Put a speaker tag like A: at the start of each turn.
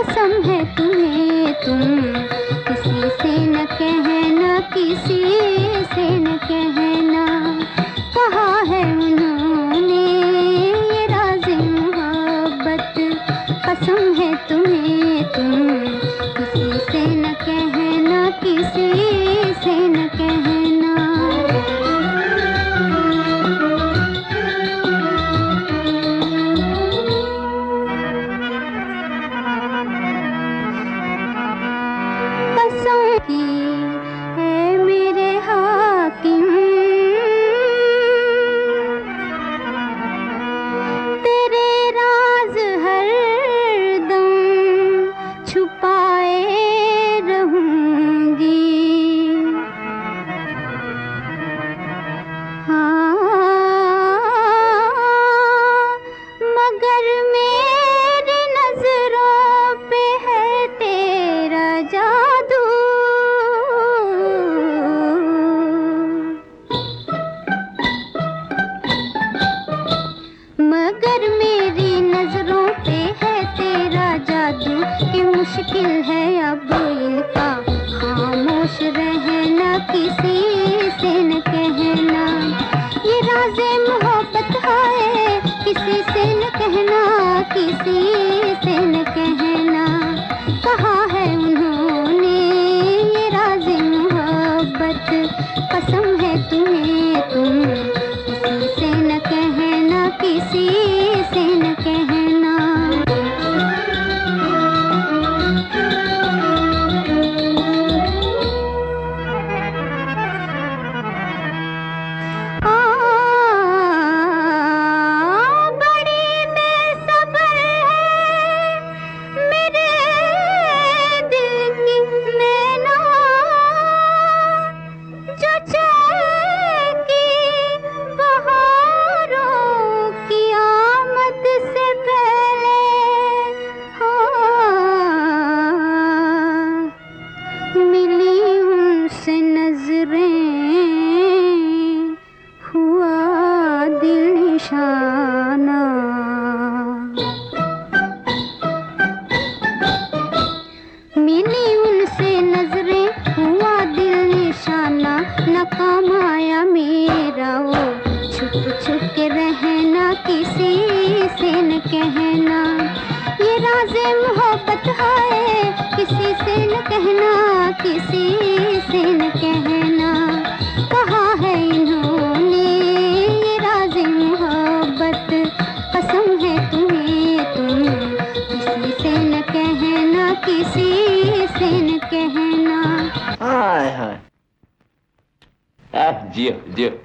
A: कसम है तुम्हें, तुम किसी से न कहना, किसी से न कहना। कहा है उन्होंने ये राज़े मोहब्बत, कसम है तुम्हें, तुम किसी से न कहना, किसी से न कहना। कसम की है मेरे हाकिम, तेरे राज हर दम छुपाए रहूंगी। हाँ, मगर मेरी नजरों पे है तेरा जादू। मगर मेरी नजरों पे है तेरा जादू, कि मुश्किल है अब इनका खामोश रहना, किसी से न कहना। ये राज़े मोहब्बत है, किसी से न कहना, किसी से न कहना। कहा है उन्होंने ये राज़े मोहब्बत, कसम है तुम्हें, तुम किसी से न कहना, किसी से न कहना। बड़ी बेसब्र है मेरे दिल की नैना, जो चैन की बहारों की आमद से पहले मिली उनसे नजरें, हुआ दिल निशाना। मिली उनसे नजरें, हुआ दिल निशाना। नाकाम आया मेरा वो छुप छुप के रहना, किसी से न कहना। ये राज़े मोहब्बत है, किसी से न कहना, किसी से न कहना। कहा है इन्होंने ये राज़े मोहब्बत, कसम है तुम्हें, तुम किसी से न कहना, किसी से न कहना।
B: हाय हाय, जियो जियो।